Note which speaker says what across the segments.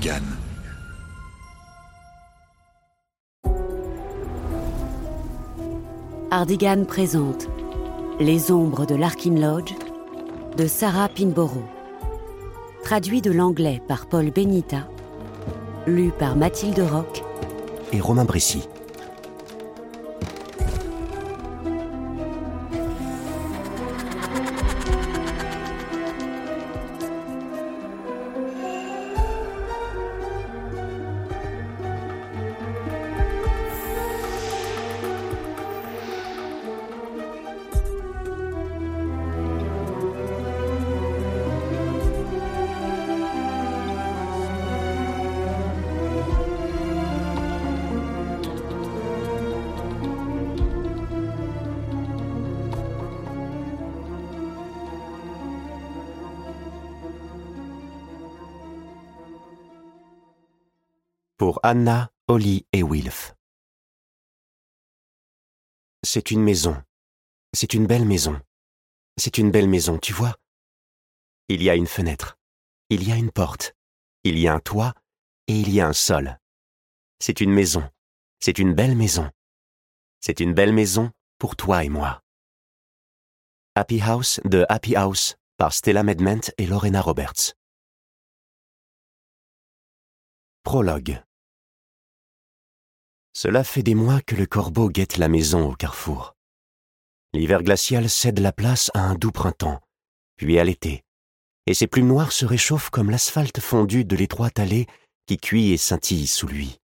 Speaker 1: Hardigan.
Speaker 2: Hardigan présente Les ombres de Larkin Lodge de Sarah Pinborough. Traduit de l'anglais par Paul Benita, lu par Mathilde Roch
Speaker 3: et Romain Bressy. Pour Anna, Holly et Wilf. C'est une maison. C'est une belle maison. C'est une belle maison, tu vois. Il y a une fenêtre. Il y a une porte. Il y a un toit et il y a un sol. C'est une maison. C'est une belle maison. C'est une belle maison pour toi et moi. Happy House de Happy House par Stella Medment et Lorena Roberts. Prologue. Cela fait des mois que le corbeau guette la maison au carrefour. L'hiver glacial cède la place à un doux printemps, puis à l'été, et ses plumes noires se réchauffent comme l'asphalte fondu de l'étroite allée qui cuit et scintille sous lui.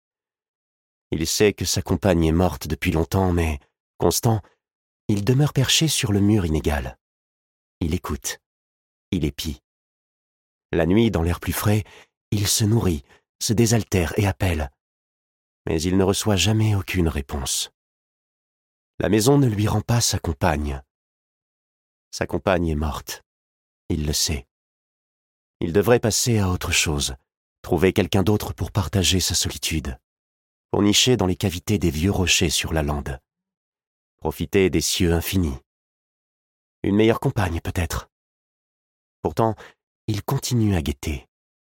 Speaker 3: Il sait que sa compagne est morte depuis longtemps, mais, constant, il demeure perché sur le mur inégal. Il écoute, il épie. La nuit, dans l'air plus frais, il se nourrit, se désaltère et appelle. Mais il ne reçoit jamais aucune réponse. La maison ne lui rend pas sa compagne. Sa compagne est morte. Il le sait. Il devrait passer à autre chose, trouver quelqu'un d'autre pour partager sa solitude, pour nicher dans les cavités des vieux rochers sur la lande, profiter des cieux infinis. Une meilleure compagne, peut-être. Pourtant, il continue à guetter.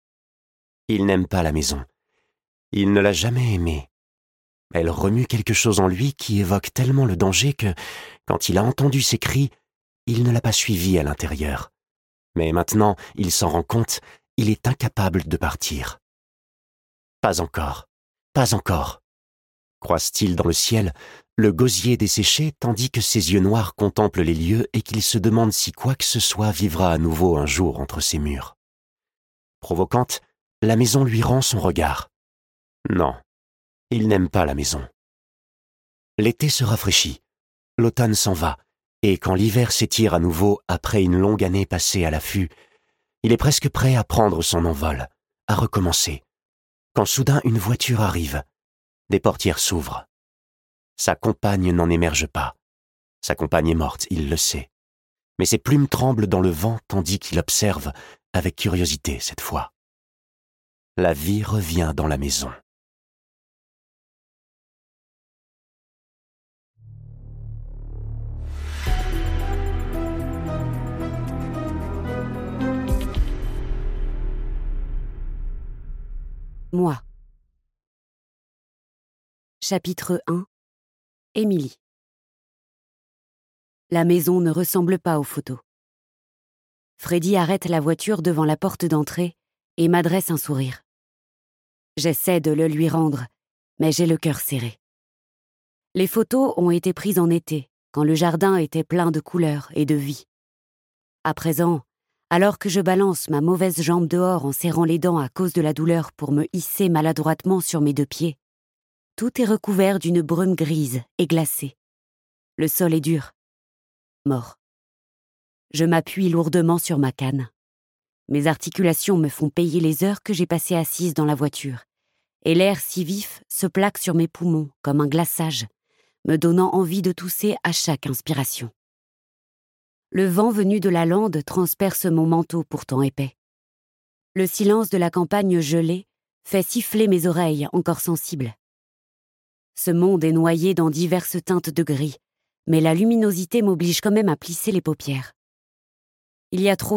Speaker 3: Il n'aime pas la maison. Il ne l'a jamais aimée. Elle remue quelque chose en lui qui évoque tellement le danger que, quand il a entendu ses cris, il ne l'a pas suivie à l'intérieur. Mais maintenant, il s'en rend compte, il est incapable de partir. Pas encore, pas encore. Croise-t-il dans le ciel, le gosier desséché tandis que ses yeux noirs contemplent les lieux et qu'il se demande si quoi que ce soit vivra à nouveau un jour entre ses murs. Provocante, la maison lui rend son regard. Non, il n'aime pas la maison. L'été se rafraîchit, l'automne s'en va, et quand l'hiver s'étire à nouveau après une longue année passée à l'affût, il est presque prêt à prendre son envol, à recommencer, quand soudain une voiture arrive, des portières s'ouvrent. Sa compagne n'en émerge pas. Sa compagne est morte, il le sait. Mais ses plumes tremblent dans le vent tandis qu'il observe, avec curiosité cette fois. La vie revient dans la maison.
Speaker 2: Moi. Chapitre 1. Émilie. La maison ne ressemble pas aux photos. Freddy arrête la voiture devant la porte d'entrée et m'adresse un sourire. J'essaie de le lui rendre, mais j'ai le cœur serré. Les photos ont été prises en été, quand le jardin était plein de couleurs et de vie. À présent, alors que je balance ma mauvaise jambe dehors en serrant les dents à cause de la douleur pour me hisser maladroitement sur mes deux pieds, tout est recouvert d'une brume grise et glacée. Le sol est dur. Mort. Je m'appuie lourdement sur ma canne. Mes articulations me font payer les heures que j'ai passées assise dans la voiture, et l'air si vif se plaque sur mes poumons comme un glaçage, me donnant envie de tousser à chaque inspiration. Le vent venu de la lande transperce mon manteau pourtant épais. Le silence de la campagne gelée fait siffler mes oreilles encore sensibles. Ce monde est noyé dans diverses teintes de gris, mais la luminosité m'oblige quand même à plisser les paupières. Il y a trop